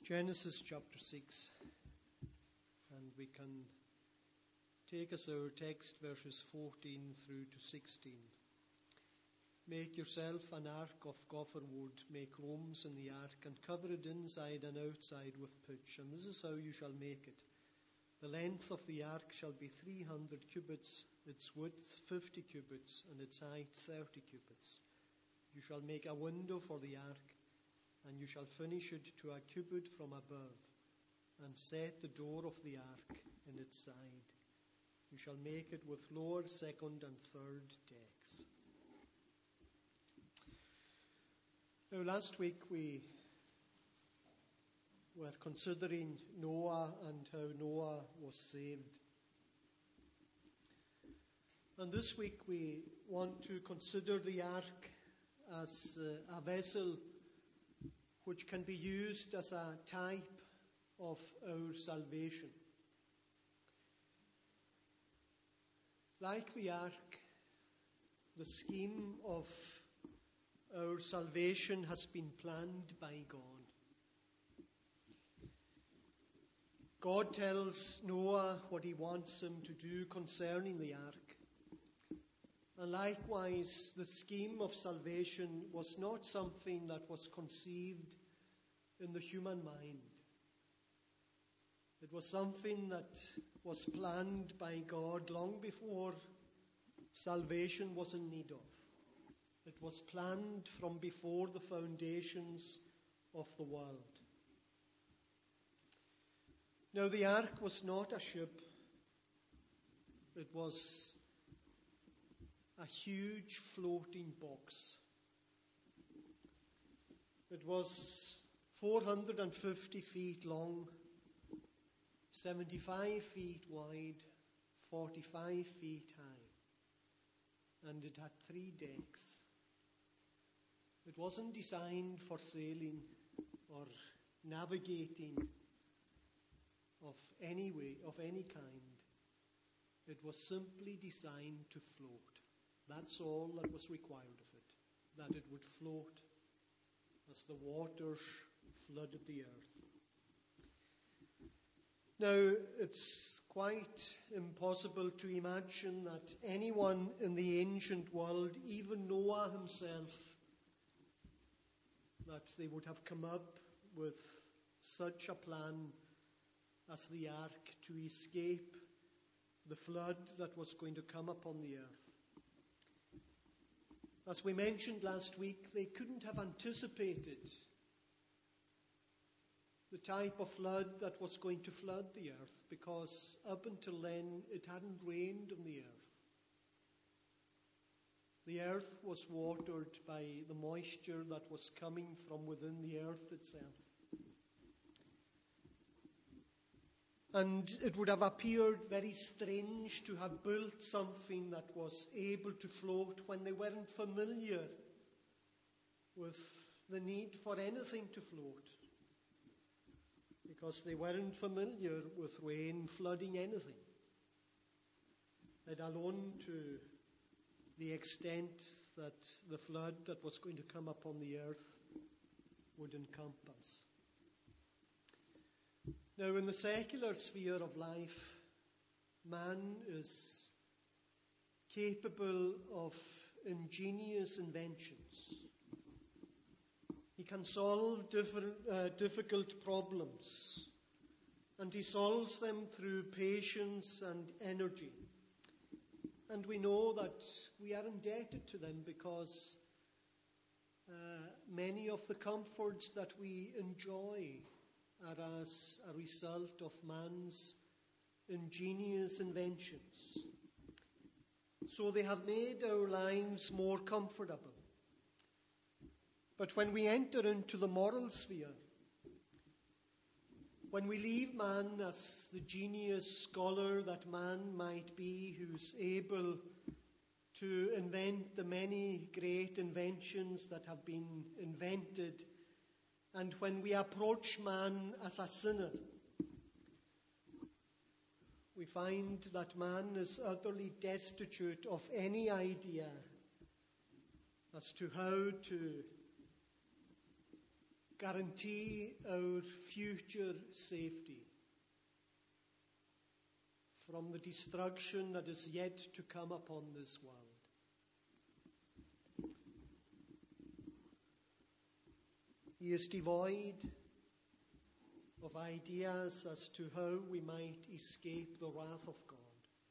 Genesis chapter 6, and we can take as our text verses 14 through to 16. Make yourself an ark of gopher wood, make rooms in the ark, and cover it inside and outside with pitch, and this is how you shall make it. The length of the ark shall be 300 cubits, its width 50 cubits, and its height 30 cubits. You shall make a window for the ark, and you shall finish it to a cubit from above, and set the door of the ark in its side. You shall make it with lower, second, and third decks. Now, last week we were considering Noah and how Noah was saved. And this week we want to consider the ark as a vessel which can be used as a type of our salvation. Like the ark, the scheme of our salvation has been planned by God. God tells Noah what he wants him to do concerning the ark. And likewise, the scheme of salvation was not something that was conceived in the human mind. It was something that was planned by God long before salvation was in need of. It was planned from before the foundations of the world. Now, the ark was not a ship. It was a huge floating box. It was 450 feet long, 75 feet wide, 45 feet high, and it had 3 decks. It wasn't designed for sailing or navigating of any kind. It was simply designed to float. That's all that was required of it, that it would float as the waters flooded the earth. Now, it's quite impossible to imagine that anyone in the ancient world, even Noah himself, that they would have come up with such a plan as the ark to escape the flood that was going to come upon the earth. As we mentioned last week, they couldn't have anticipated the type of flood that was going to flood the earth, because up until then it hadn't rained on the earth. The earth was watered by the moisture that was coming from within the earth itself. And it would have appeared very strange to have built something that was able to float when they weren't familiar with the need for anything to float, because they weren't familiar with rain flooding anything, let alone to the extent that the flood that was going to come upon the earth would encompass. Now, in the secular sphere of life, man is capable of ingenious inventions. He can solve difficult problems, and he solves them through patience and energy. And we know that we are indebted to them because many of the comforts that we enjoy are as a result of man's ingenious inventions. So they have made our lives more comfortable. But when we enter into the moral sphere, when we leave man as the genius scholar that man might be, who's able to invent the many great inventions that have been invented, and when we approach man as a sinner, we find that man is utterly destitute of any idea as to how to guarantee our future safety from the destruction that is yet to come upon this world. He is devoid of ideas as to how we might escape the wrath of God.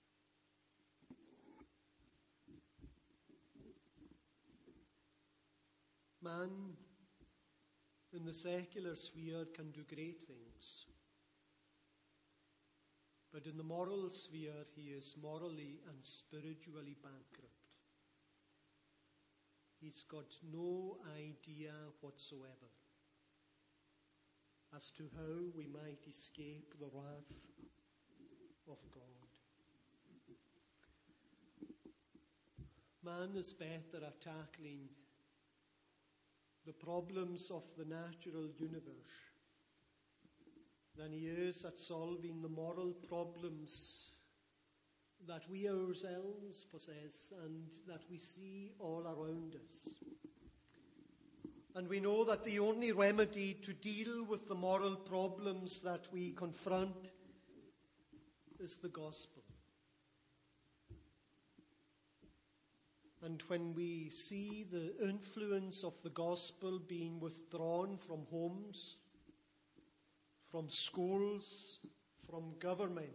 Man in the secular sphere can do great things, but in the moral sphere he is morally and spiritually bankrupt. He's got no idea whatsoever as to how we might escape the wrath of God. Man is better at tackling the problems of the natural universe than he is at solving the moral problems that we ourselves possess and that we see all around us. And we know that the only remedy to deal with the moral problems that we confront is the gospel. And when we see the influence of the gospel being withdrawn from homes, from schools, from government,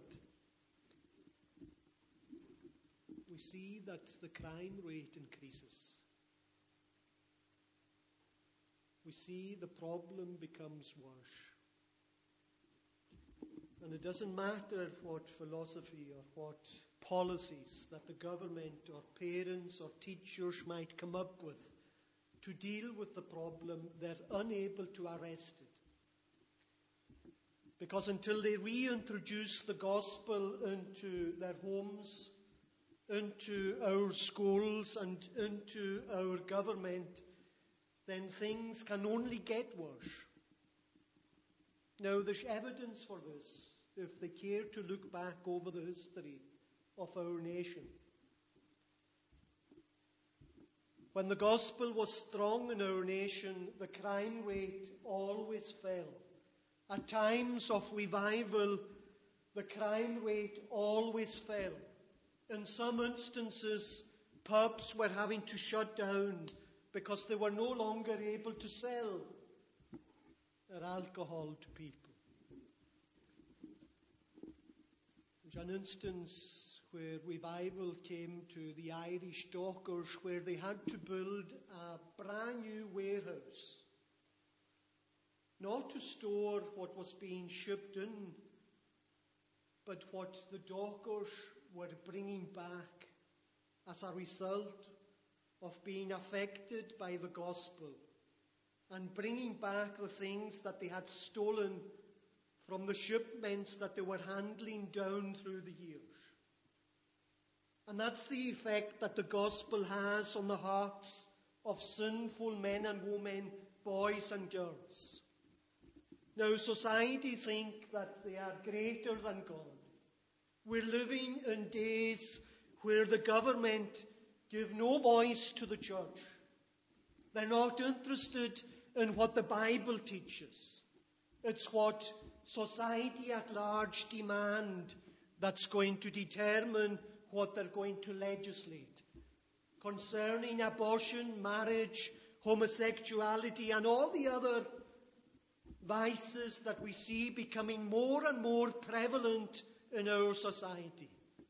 we see that the crime rate increases. We see the problem becomes worse. And it doesn't matter what philosophy or what policies that the government or parents or teachers might come up with to deal with the problem, they're unable to arrest it. Because until they reintroduce the gospel into their homes, into our schools and into our government, then things can only get worse. Now, there's evidence for this if they care to look back over the history of our nation. When the gospel was strong in our nation, the crime rate always fell. At times of revival, the crime rate always fell. In some instances, pubs were having to shut down because they were no longer able to sell their alcohol to people. There's an instance where revival came to the Irish dockers where they had to build a brand new warehouse, not to store what was being shipped in, but what the dockers were bringing back as a result of being affected by the gospel and bringing back the things that they had stolen from the shipments that they were handling down through the years. And that's the effect that the gospel has on the hearts of sinful men and women, boys and girls. Now, society think that they are greater than God. We're living in days where the government give no voice to the church. They're not interested in what the Bible teaches. It's what society at large demand that's going to determine what they're going to legislate. Concerning abortion, marriage, homosexuality, and all the other vices that we see becoming more and more prevalent in our society.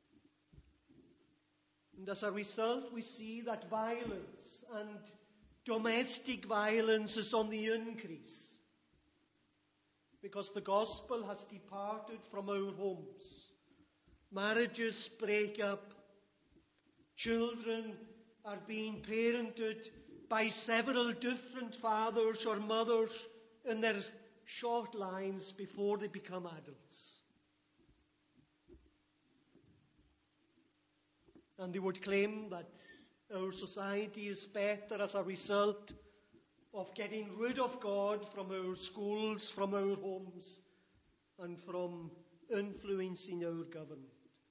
And as a result, we see that violence and domestic violence is on the increase. Because the gospel has departed from our homes. Marriages break up. Children are being parented by several different fathers or mothers in their short lives before they become adults. And they would claim that our society is better as a result of getting rid of God from our schools, from our homes, and from influencing our government.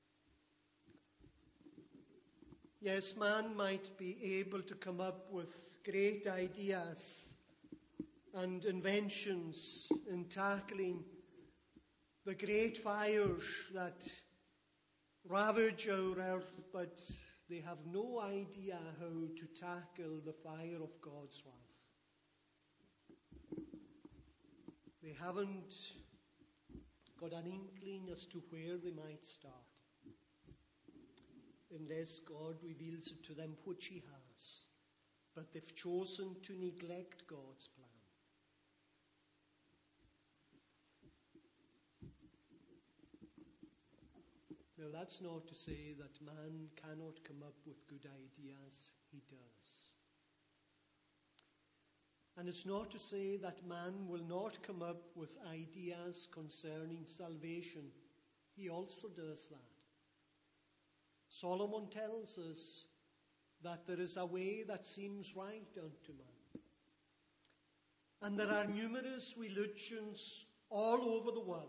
Yes, man might be able to come up with great ideas and inventions in tackling the great fires that ravage our earth, but they have no idea how to tackle the fire of God's wrath. They haven't got an inkling as to where they might start, unless God reveals it to them, which He has. But they've chosen to neglect God's plan. Now, that's not to say that man cannot come up with good ideas. He does. And it's not to say that man will not come up with ideas concerning salvation. He also does that. Solomon tells us that there is a way that seems right unto man. And there are numerous religions all over the world,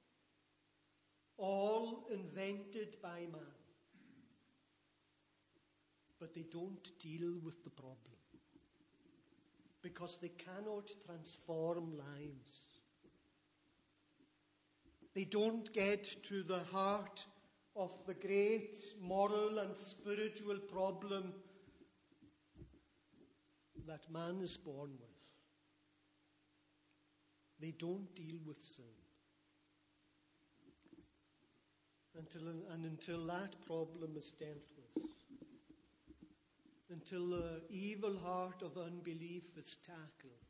all invented by man. But they don't deal with the problem, because they cannot transform lives. They don't get to the heart of the great moral and spiritual problem that man is born with. They don't deal with sin. Until that problem is dealt with, until the evil heart of unbelief is tackled,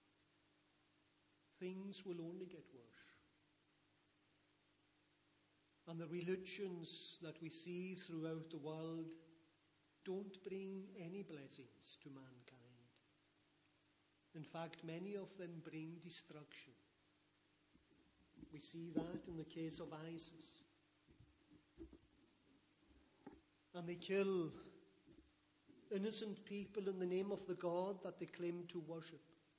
things will only get worse. And the religions that we see throughout the world don't bring any blessings to mankind. In fact, many of them bring destruction. We see that in the case of ISIS. And they kill innocent people in the name of the God that they claim to worship.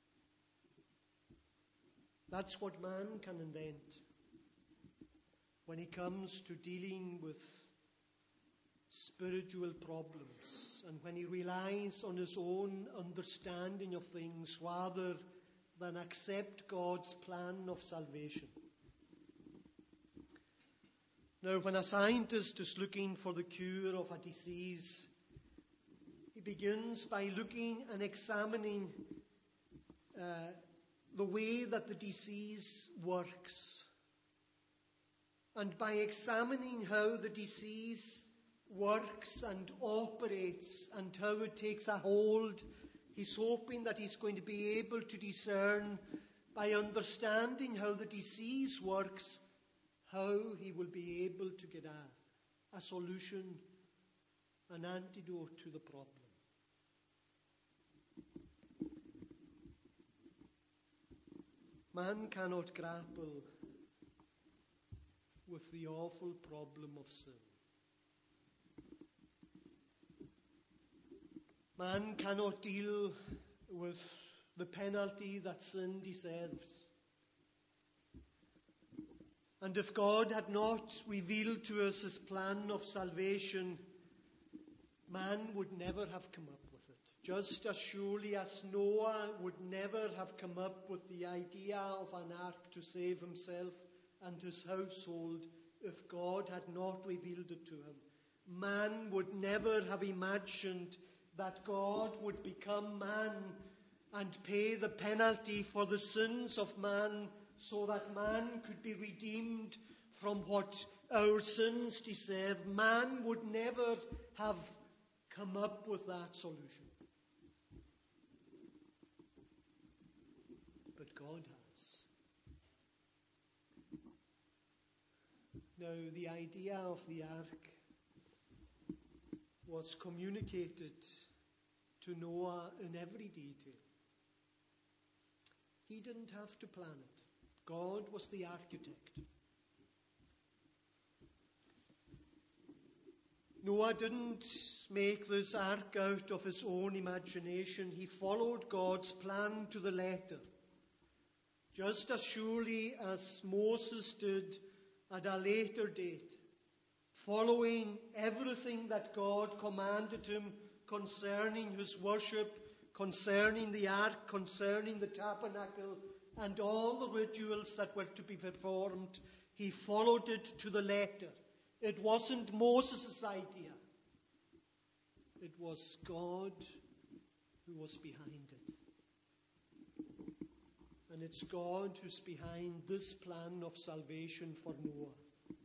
That's what man can invent when it comes to dealing with spiritual problems, and when he relies on his own understanding of things rather than accept God's plan of salvation. Now, when a scientist is looking for the cure of a disease, he begins by looking and examining the way that the disease works. And by examining how the disease works and operates and how it takes a hold, he's hoping that he's going to be able to discern, by understanding how the disease works, how he will be able to get a solution, an antidote to the problem. Man cannot grapple with the awful problem of sin. Man cannot deal with the penalty that sin deserves. And if God had not revealed to us his plan of salvation, man would never have come up with it. Just as surely as Noah would never have come up with the idea of an ark to save himself and his household if God had not revealed it to him. Man would never have imagined that God would become man and pay the penalty for the sins of man, so that man could be redeemed from what our sins deserve. Man would never have come up with that solution. But God has. Now, the idea of the ark was communicated to Noah in every detail. He didn't have to plan it. God was the architect. Noah didn't make this ark out of his own imagination. He followed God's plan to the letter, just as surely as Moses did at a later date, following everything that God commanded him concerning his worship concerning the ark, concerning the tabernacle, and all the rituals that were to be performed, he followed it to the letter. It wasn't Moses' idea. It was God who was behind it. And it's God who's behind this plan of salvation for Noah.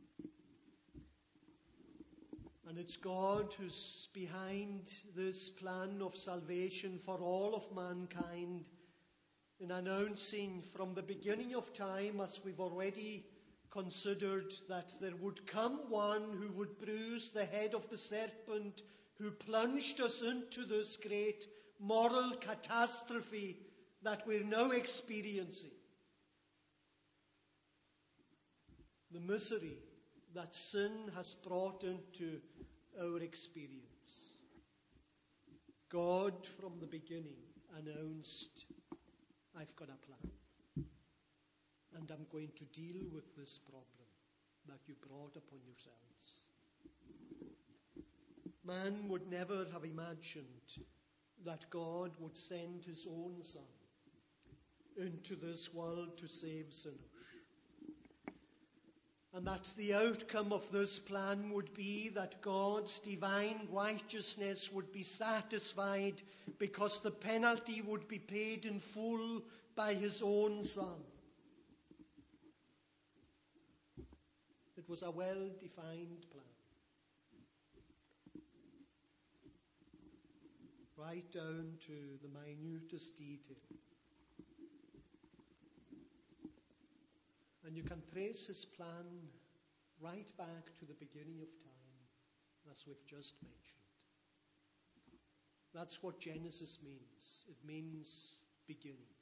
And it's God who's behind this plan of salvation for all of mankind, in announcing from the beginning of time, as we've already considered, that there would come one who would bruise the head of the serpent, who plunged us into this great moral catastrophe that we're now experiencing. The misery that sin has brought into our experience. God, from the beginning, announced, I've got a plan. And I'm going to deal with this problem that you brought upon yourselves. Man would never have imagined that God would send his own Son into this world to save sinners. And that the outcome of this plan would be that God's divine righteousness would be satisfied because the penalty would be paid in full by his own Son. It was a well-defined plan. Right down to the minutest detail. And you can trace his plan right back to the beginning of time, as we've just mentioned. That's what Genesis means. It means beginning.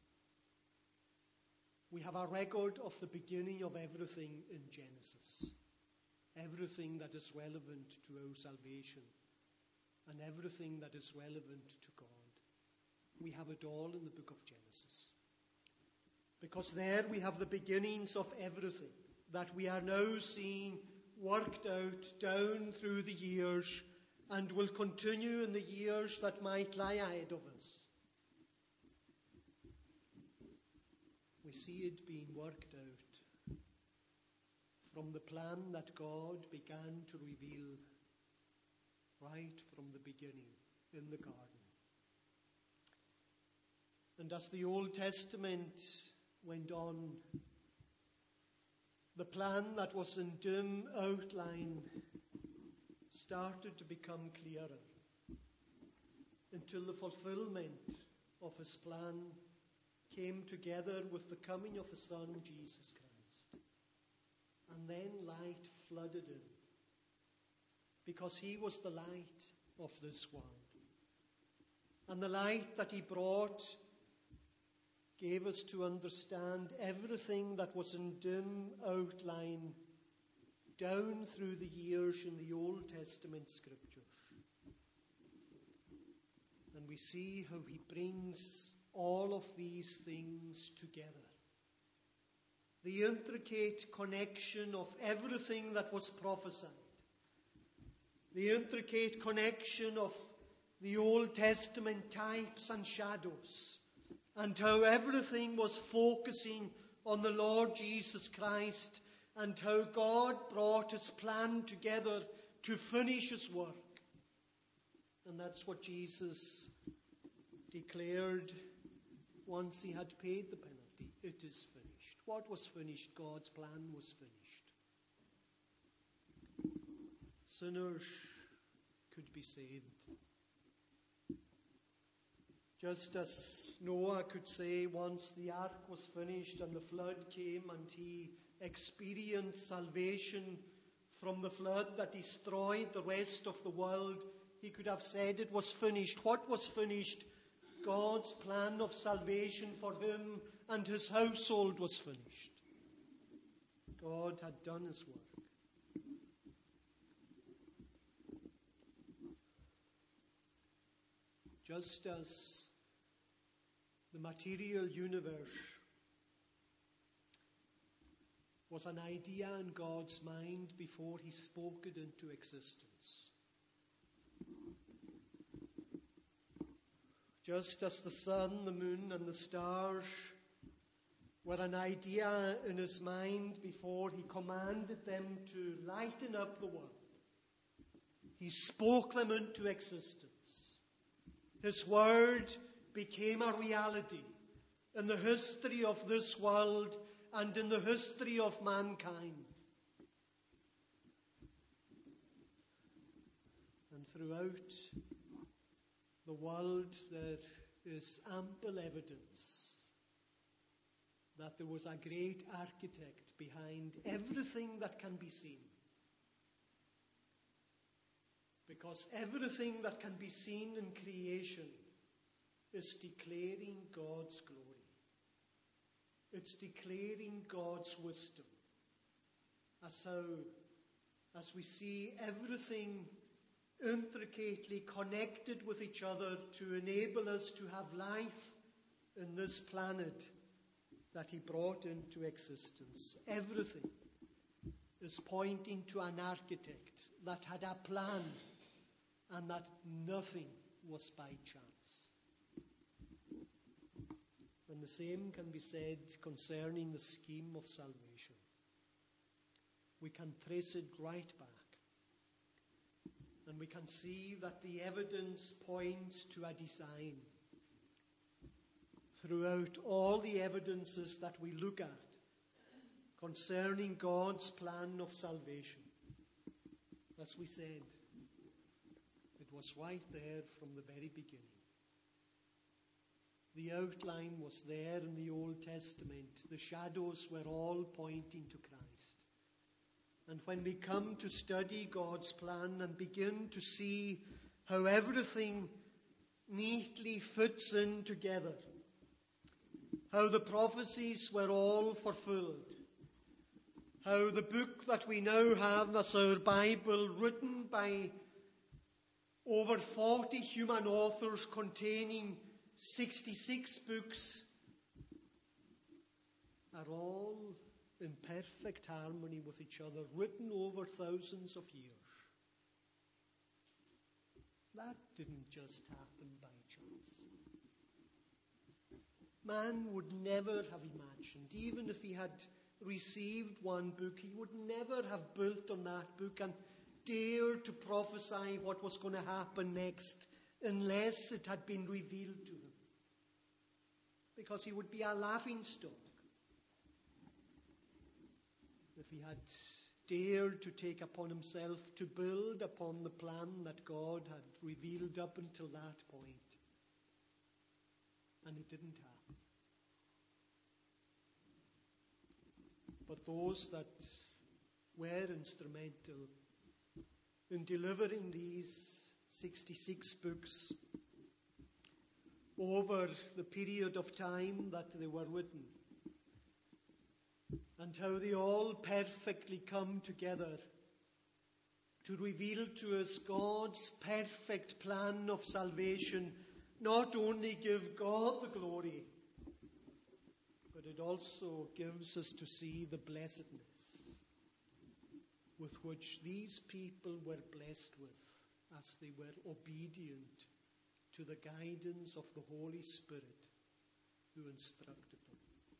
We have a record of the beginning of everything in Genesis. Everything that is relevant to our salvation. And everything that is relevant to God. We have it all in the book of Genesis. Because there we have the beginnings of everything that we are now seeing worked out down through the years and will continue in the years that might lie ahead of us. We see it being worked out from the plan that God began to reveal right from the beginning in the garden. And as the Old Testament went on, the plan that was in dim outline started to become clearer until the fulfillment of his plan came together with the coming of his Son, Jesus Christ. And then light flooded in, because he was the light of this world. And the light that he brought gave us to understand everything that was in dim outline down through the years in the Old Testament scriptures. And we see how he brings all of these things together. The intricate connection of everything that was prophesied. The intricate connection of the Old Testament types and shadows. And how everything was focusing on the Lord Jesus Christ, and how God brought his plan together to finish his work. And that's what Jesus declared once he had paid the penalty. It is finished. What was finished? God's plan was finished. Sinners could be saved. Just as Noah could say once the ark was finished and the flood came and he experienced salvation from the flood that destroyed the rest of the world, he could have said it was finished. What was finished? God's plan of salvation for him and his household was finished. God had done his work. Just as the material universe was an idea in God's mind before he spoke it into existence. Just as the sun, the moon, and the stars were an idea in his mind before he commanded them to lighten up the world, he spoke them into existence. His word became a reality in the history of this world and in the history of mankind. And throughout the world there is ample evidence that there was a great architect behind everything that can be seen. Because everything that can be seen in creation is declaring God's glory. It's declaring God's wisdom. As we see everything intricately connected with each other to enable us to have life in this planet that he brought into existence. Everything is pointing to an architect that had a plan and that nothing was by chance. And the same can be said concerning the scheme of salvation. We can trace it right back. And we can see that the evidence points to a design. Throughout all the evidences that we look at concerning God's plan of salvation, as we said, it was right there from the very beginning. The outline was there in the Old Testament. The shadows were all pointing to Christ. And when we come to study God's plan and begin to see how everything neatly fits in together, how the prophecies were all fulfilled, how the book that we now have as our Bible, written by over 40 human authors containing 66 books, are all in perfect harmony with each other, written over thousands of years. That didn't just happen by chance. Man would never have imagined, even if he had received one book, he would never have built on that book and dared to prophesy what was going to happen next unless it had been revealed to him. Because he would be a laughingstock if he had dared to take upon himself to build upon the plan that God had revealed up until that point. And it didn't happen. But those that were instrumental in delivering these 66 books over the period of time that they were written, and how they all perfectly come together to reveal to us God's perfect plan of salvation, not only give God the glory, but it also gives us to see the blessedness with which these people were blessed with as they were obedient to the guidance of the Holy Spirit who instructed them.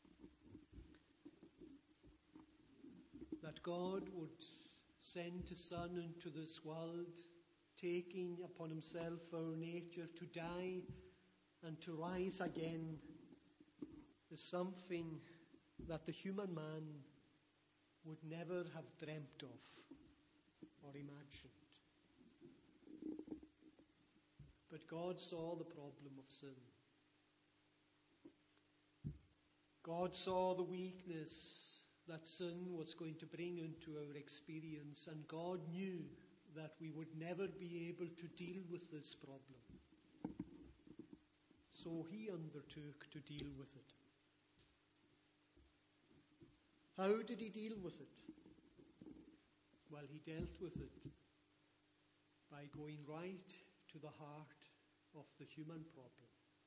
That God would send His Son into this world, taking upon Himself our nature to die and to rise again, is something that the human man would never have dreamt of or imagined. But God saw the problem of sin. God saw the weakness that sin was going to bring into our experience, and God knew that we would never be able to deal with this problem. So He undertook to deal with it. How did He deal with it? Well, He dealt with it by going right to the heart of the human problem.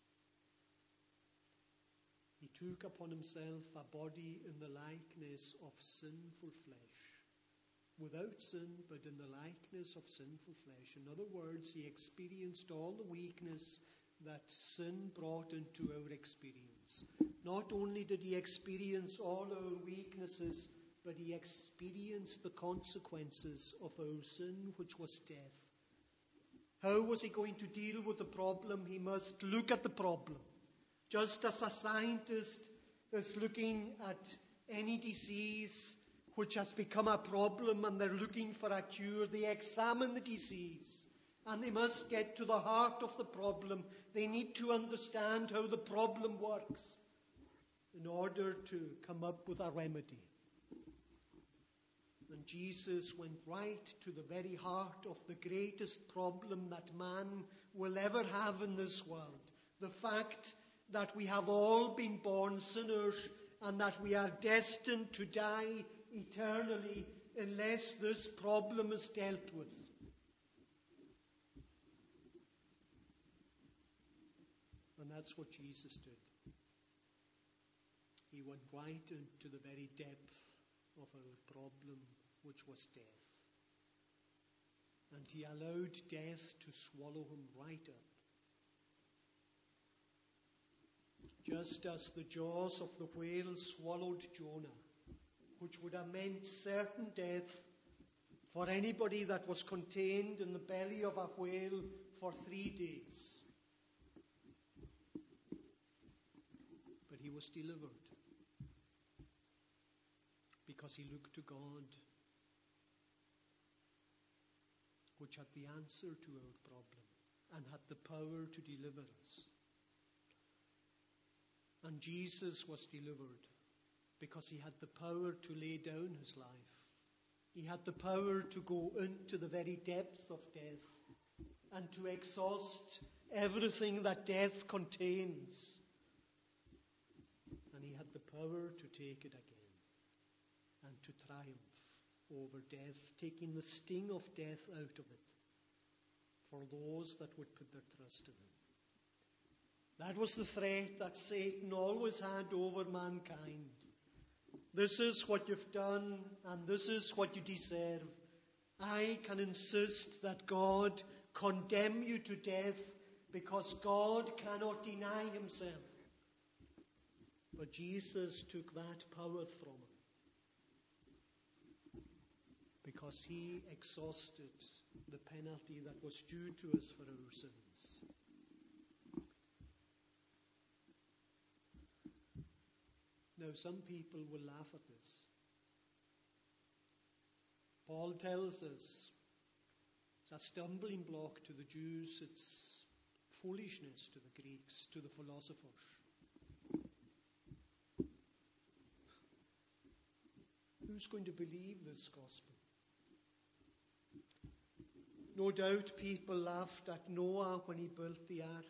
He took upon Himself a body in the likeness of sinful flesh. Without sin, but in the likeness of sinful flesh. In other words, He experienced all the weakness that sin brought into our experience. Not only did he experience all our weaknesses, but he experienced the consequences of our sin, which was death. How was he going to deal with the problem? He must look at the problem. Just as a scientist is looking at any disease which has become a problem and they're looking for a cure, they examine the disease and they must get to the heart of the problem. They need to understand how the problem works in order to come up with a remedy. And Jesus went right to the very heart of the greatest problem that man will ever have in this world. The fact that we have all been born sinners and that we are destined to die eternally unless this problem is dealt with. And that's what Jesus did. He went right into the very depth of our problem, which was death. And he allowed death to swallow him right up. Just as the jaws of the whale swallowed Jonah, which would have meant certain death for anybody that was contained in the belly of a whale for 3 days. But he was delivered because he looked to God, which had the answer to our problem and had the power to deliver us. And Jesus was delivered because he had the power to lay down his life. He had the power to go into the very depths of death and to exhaust everything that death contains. And he had the power to take it again and to triumph over death, taking the sting of death out of it for those that would put their trust in him. That was the threat that Satan always had over mankind. This is what you've done, and this is what you deserve. I can insist that God condemn you to death because God cannot deny himself. But Jesus took that power from him because he exhausted the penalty that was due to us for our sins. Now, some people will laugh at this. Paul tells us it's a stumbling block to the Jews, it's foolishness to the Greeks, to the philosophers. Who's going to believe this gospel? No doubt people laughed at Noah when he built the ark.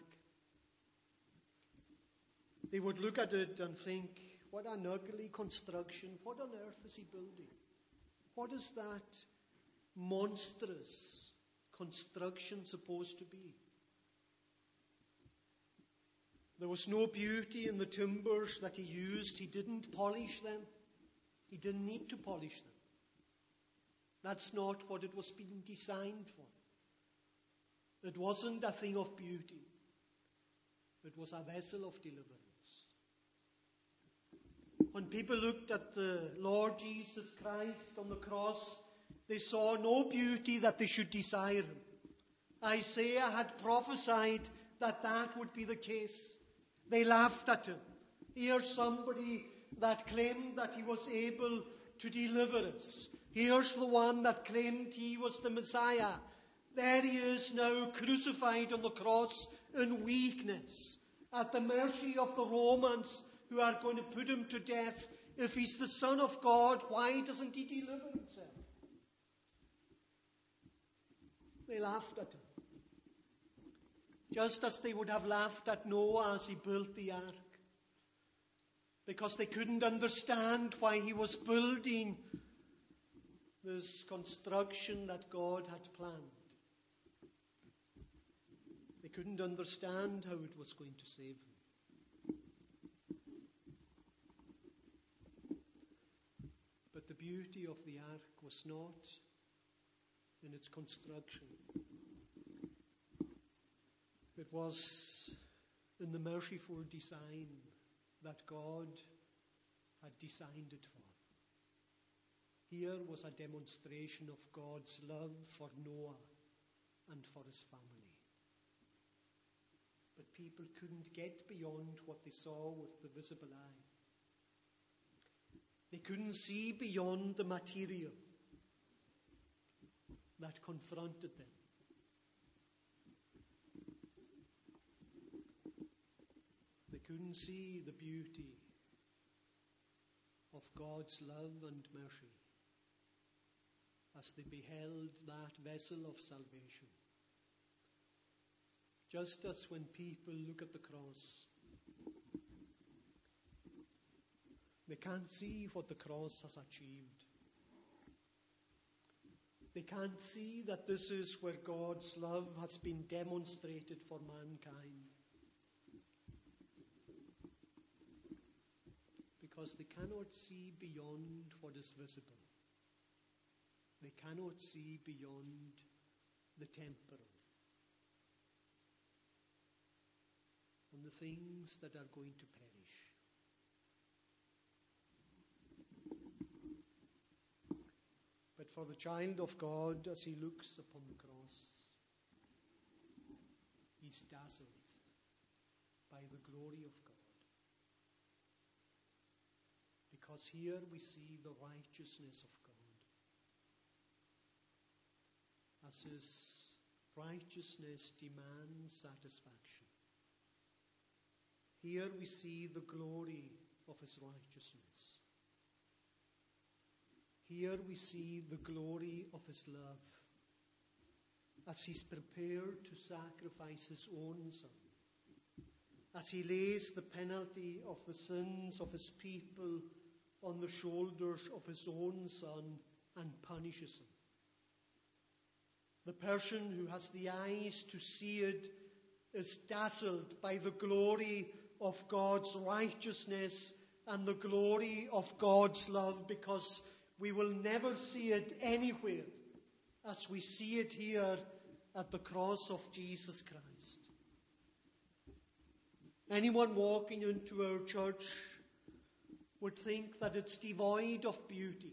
They would look at it and think, what an ugly construction. What on earth is he building? What is that monstrous construction supposed to be? There was no beauty in the timbers that he used. He didn't polish them. He didn't need to polish them. That's not what it was being designed for. It wasn't a thing of beauty. It was a vessel of deliverance. When people looked at the Lord Jesus Christ on the cross, they saw no beauty that they should desire him. Isaiah had prophesied that that would be the case. They laughed at him. Here's somebody that claimed that he was able to deliver us. Here's the one that claimed he was the Messiah. There he is now crucified on the cross in weakness, at the mercy of the Romans who are going to put him to death. If he's the Son of God, why doesn't he deliver himself? They laughed at him. Just as they would have laughed at Noah as he built the ark. Because they couldn't understand why he was building this construction that God had planned. They couldn't understand how it was going to save him. But the beauty of the ark was not in its construction. It was in the merciful design that God had designed it for. Here was a demonstration of God's love for Noah and for his family. But people couldn't get beyond what they saw with the visible eye. They couldn't see beyond the material that confronted them. They couldn't see the beauty of God's love and mercy as they beheld that vessel of salvation. Just as when people look at the cross, they can't see what the cross has achieved. They can't see that this is where God's love has been demonstrated for mankind. Because they cannot see beyond what is visible. They cannot see beyond the temporal and the things that are going to perish. But for the child of God, as he looks upon the cross, he's dazzled by the glory of God. Because here we see the righteousness of God. As his righteousness demands satisfaction. Here we see the glory of his righteousness. Here we see the glory of his love as he's prepared to sacrifice his own son, as he lays the penalty of the sins of his people on the shoulders of his own son and punishes him. The person who has the eyes to see it is dazzled by the glory of God's righteousness and the glory of God's love, because we will never see it anywhere as we see it here at the cross of Jesus Christ. Anyone walking into our church would think that it's devoid of beauty,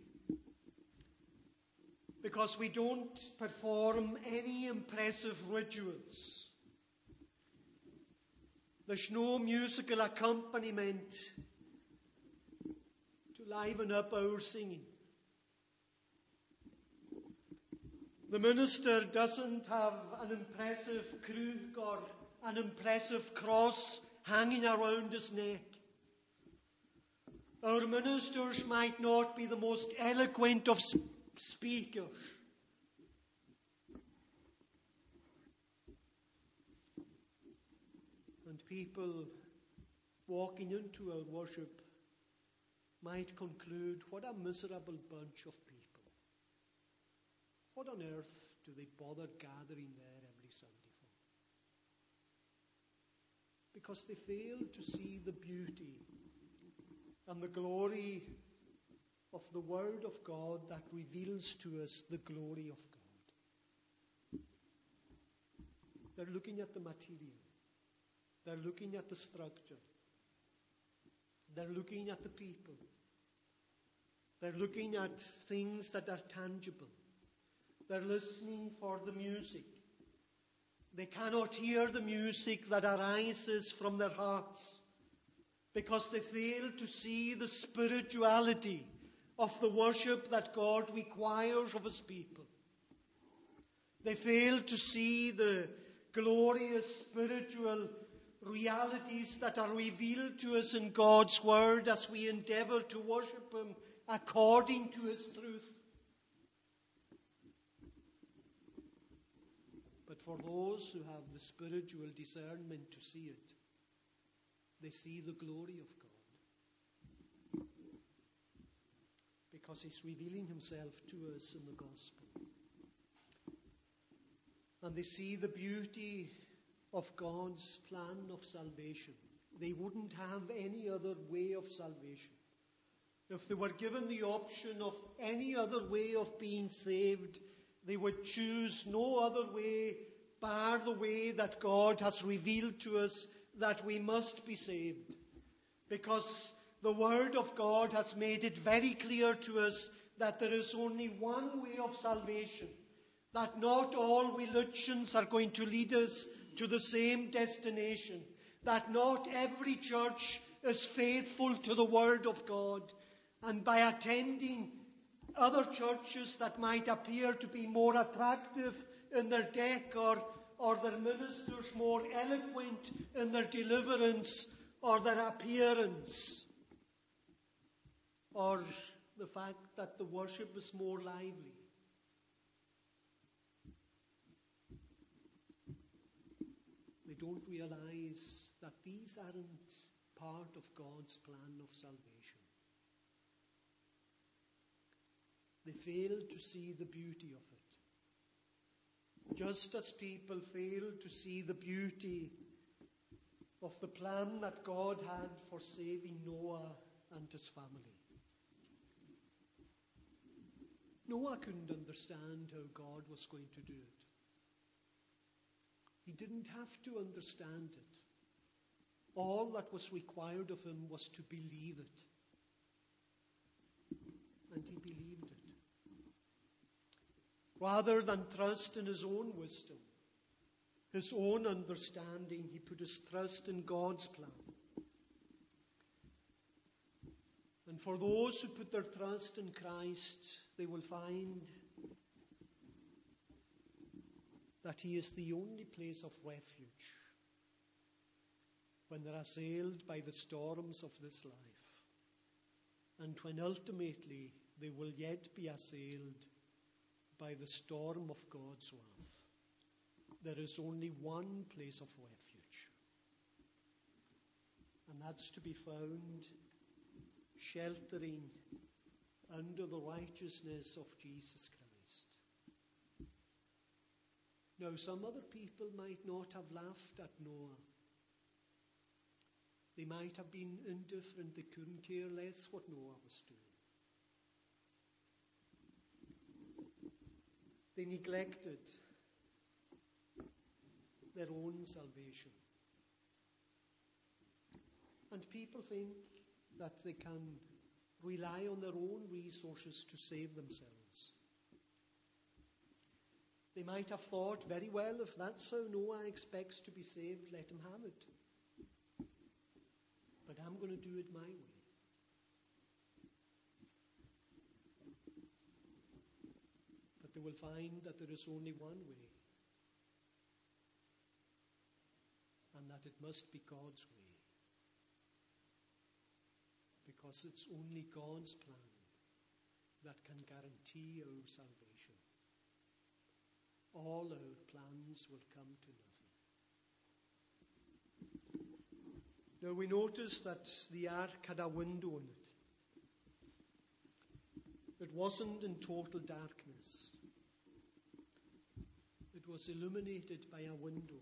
because we don't perform any impressive rituals. There's no musical accompaniment to liven up our singing. The minister doesn't have an impressive krug or an impressive cross hanging around his neck. Our ministers might not be the most eloquent of speakers. And people walking into our worship might conclude, what a miserable bunch of people. What on earth do they bother gathering there every Sunday for? Because they fail to see the beauty and the glory of the Word of God that reveals to us the glory of God. They're looking at the material. They're looking at the structure. They're looking at the people. They're looking at things that are tangible. They're listening for the music. They cannot hear the music that arises from their hearts, because they fail to see the spirituality of the worship that God requires of his people. They fail to see the glorious spiritual realities that are revealed to us in God's Word as we endeavour to worship him according to his truth. But for those who have the spiritual discernment to see it, they see the glory of God. Because he's revealing himself to us in the gospel. And they see the beauty of God's plan of salvation. They wouldn't have any other way of salvation. If they were given the option of any other way of being saved, they would choose no other way bar the way that God has revealed to us that we must be saved, because the Word of God has made it very clear to us that there is only one way of salvation, that not all religions are going to lead us to the same destination, that not every church is faithful to the Word of God, and by attending other churches that might appear to be more attractive in their deck, or their ministers more eloquent in their deliverance or their appearance, or the fact that the worship is more lively, they don't realize that these aren't part of God's plan of salvation. They fail to see the beauty of it. Just as people fail to see the beauty of the plan that God had for saving Noah and his family. Noah couldn't understand how God was going to do it. He didn't have to understand it. All that was required of him was to believe it. And he believed it. Rather than trust in his own wisdom, his own understanding, he put his trust in God's plan. And for those who put their trust in Christ, they will find that He is the only place of refuge when they are assailed by the storms of this life, and when ultimately they will yet be assailed by the storm of God's wrath. There is only one place of refuge, and that's to be found sheltering under the righteousness of Jesus Christ. Now, some other people might not have laughed at Noah. They might have been indifferent. They couldn't care less what Noah was doing. They neglected their own salvation. And people think that they can rely on their own resources to save themselves. They might have thought, very well, if that's how Noah expects to be saved, let him have it. But I'm going to do it my way. But they will find that there is only one way, and that it must be God's way. Because it's only God's plan that can guarantee our salvation. All our plans will come to nothing. Now we notice that the ark had a window in it. It wasn't in total darkness. It was illuminated by a window.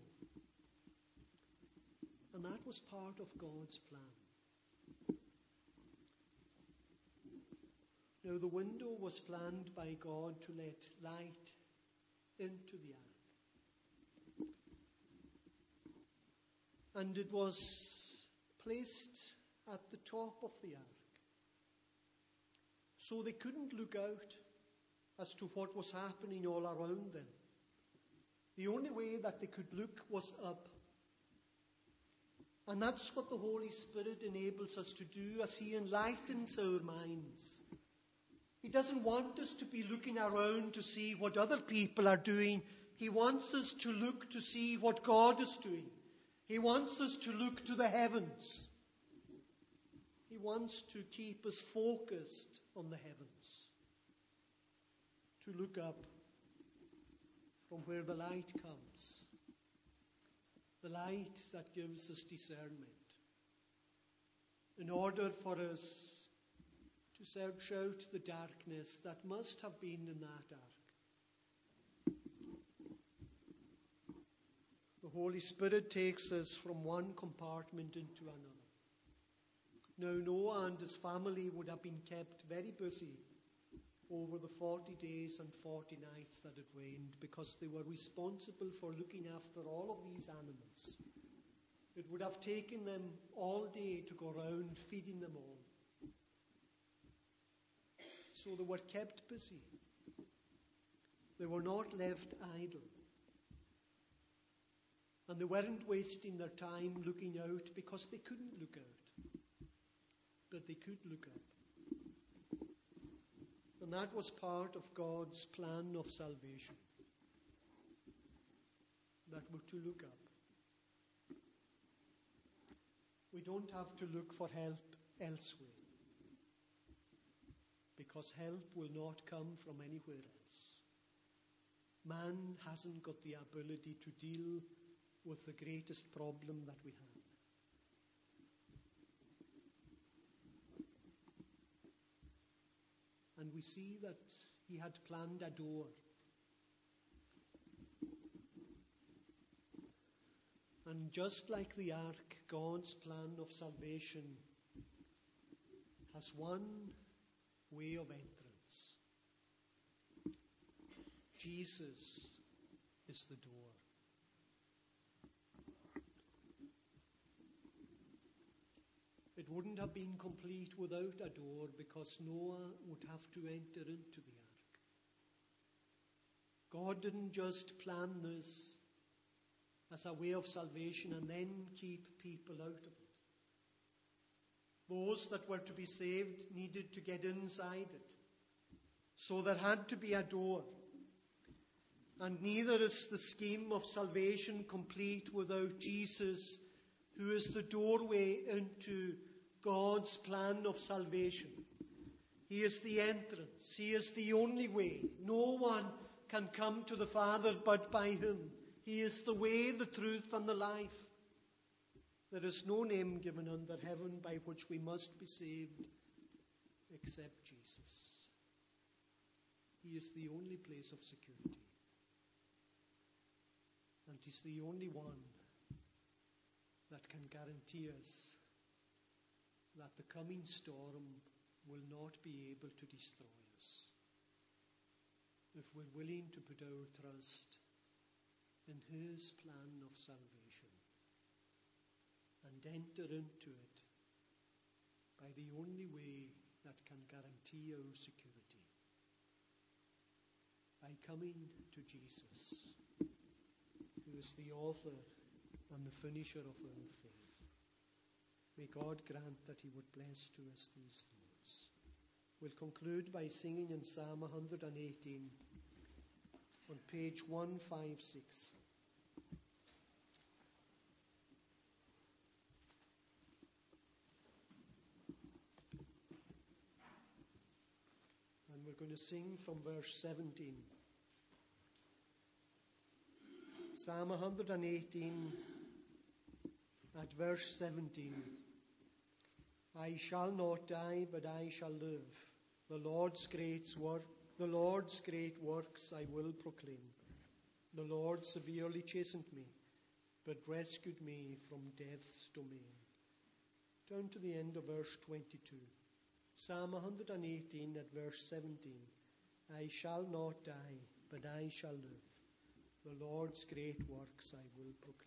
And that was part of God's plan. Now, the window was planned by God to let light into the ark. And it was placed at the top of the ark. So they couldn't look out as to what was happening all around them. The only way that they could look was up. And that's what the Holy Spirit enables us to do as He enlightens our minds. He doesn't want us to be looking around to see what other people are doing. He wants us to look to see what God is doing. He wants us to look to the heavens. He wants to keep us focused on the heavens. To look up from where the light comes. The light that gives us discernment. In order for us to search out the darkness that must have been in that ark. The Holy Spirit takes us from one compartment into another. Now Noah and his family would have been kept very busy over the 40 days and 40 nights that it rained, because they were responsible for looking after all of these animals. It would have taken them all day to go round feeding them all. So they were kept busy. They were not left idle. And they weren't wasting their time looking out because they couldn't look out. But they could look up. And that was part of God's plan of salvation. That we're to look up. We don't have to look for help elsewhere. Because help will not come from anywhere else. Man hasn't got the ability to deal with the greatest problem that we have. And we see that he had planned a door. And just like the ark, God's plan of salvation has one way of entrance. Jesus is the door. It wouldn't have been complete without a door because Noah would have to enter into the ark. God didn't just plan this as a way of salvation and then keep people out of it. Those that were to be saved needed to get inside it. So there had to be a door. And neither is the scheme of salvation complete without Jesus, who is the doorway into God's plan of salvation. He is the entrance. He is the only way. No one can come to the Father but by him. He is the way, the truth, and the life. There is no name given under heaven by which we must be saved except Jesus. He is the only place of security. And he's the only one that can guarantee us that the coming storm will not be able to destroy us if we're willing to put our trust in his plan of salvation and enter into it by the only way that can guarantee our security, by coming to Jesus, who is the author and the finisher of our faith. May God grant that he would bless to us these thoughts. We'll conclude by singing in Psalm 118 on page 156. And we're going to sing from verse 17. Psalm 118 at verse 17. I shall not die, but I shall live. The Lord's great works I will proclaim. The Lord severely chastened me, but rescued me from death's domain. Turn to the end of verse 22. Psalm 118 at verse 17. I shall not die, but I shall live. The Lord's great works I will proclaim.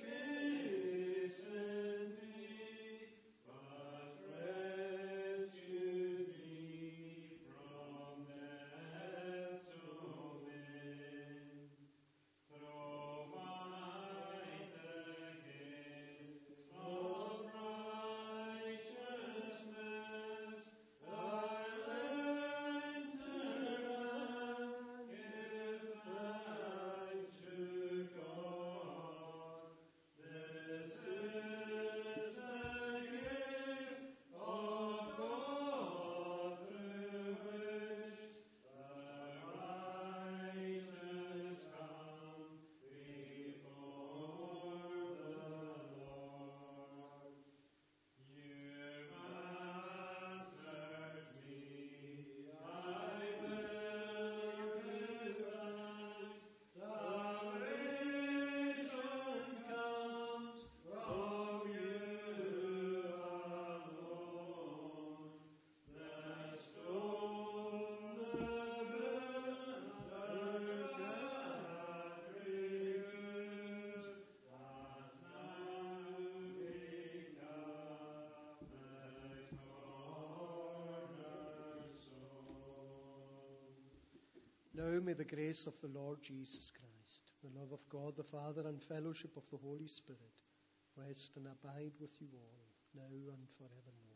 Rescue Now may the grace of the Lord Jesus Christ, the love of God the Father, and fellowship of the Holy Spirit rest and abide with you all, now and forevermore.